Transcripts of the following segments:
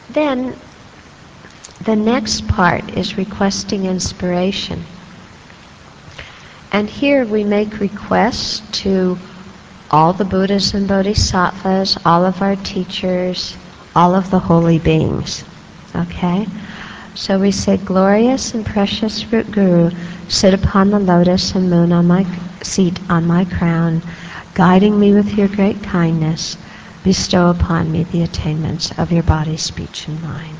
Then the next part is requesting inspiration. And here we make requests to all the Buddhas and Bodhisattvas, all of our teachers, all of the holy beings. Okay? So we say, glorious and precious root Guru, sit upon the lotus and moon on my seat on my crown, guiding me with your great kindness, bestow upon me the attainments of your body, speech, and mind.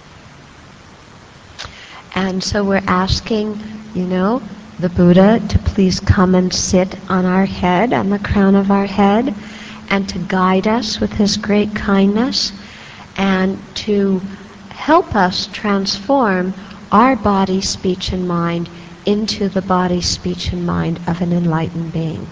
And so we're asking, the Buddha to please come and sit on our head, on the crown of our head, and to guide us with his great kindness, and to help us transform our body, speech, and mind into the body, speech, and mind of an enlightened being.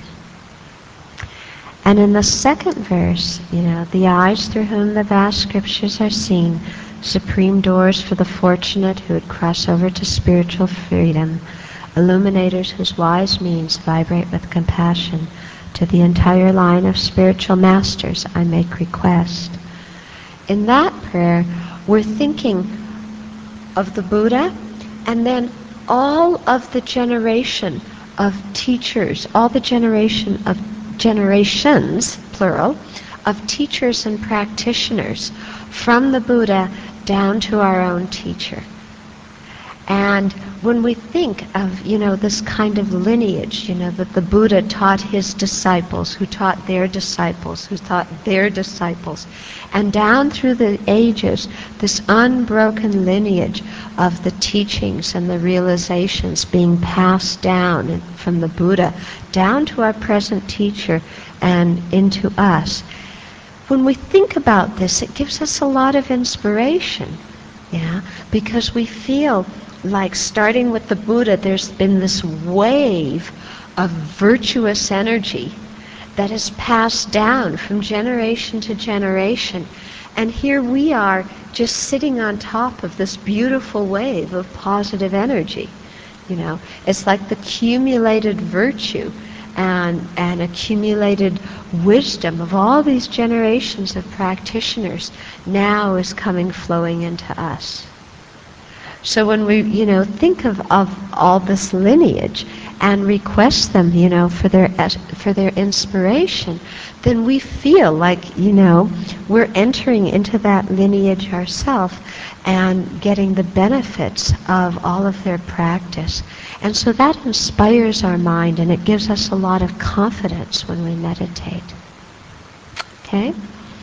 And in the second verse, the eyes through whom the vast scriptures are seen, supreme doors for the fortunate who would cross over to spiritual freedom, illuminators whose wise means vibrate with compassion, to the entire line of spiritual masters I make request. In that prayer, we're thinking of the Buddha, and then all of the generation of teachers, all the generations, plural, of teachers and practitioners, from the Buddha down to our own teacher. And when we think of, this kind of lineage, that the Buddha taught his disciples, who taught their disciples, who taught their disciples, and down through the ages, this unbroken lineage of the teachings and the realizations being passed down from the Buddha down to our present teacher and into us. When we think about this, it gives us a lot of inspiration, because we feel like, starting with the Buddha, there's been this wave of virtuous energy that is passed down from generation to generation. And here we are just sitting on top of this beautiful wave of positive energy. It's like the accumulated virtue and accumulated wisdom of all these generations of practitioners now is flowing into us. So when we, think of all this lineage and request them, for their inspiration, then we feel like, we're entering into that lineage ourselves and getting the benefits of all of their practice. And so that inspires our mind, and it gives us a lot of confidence when we meditate. Okay?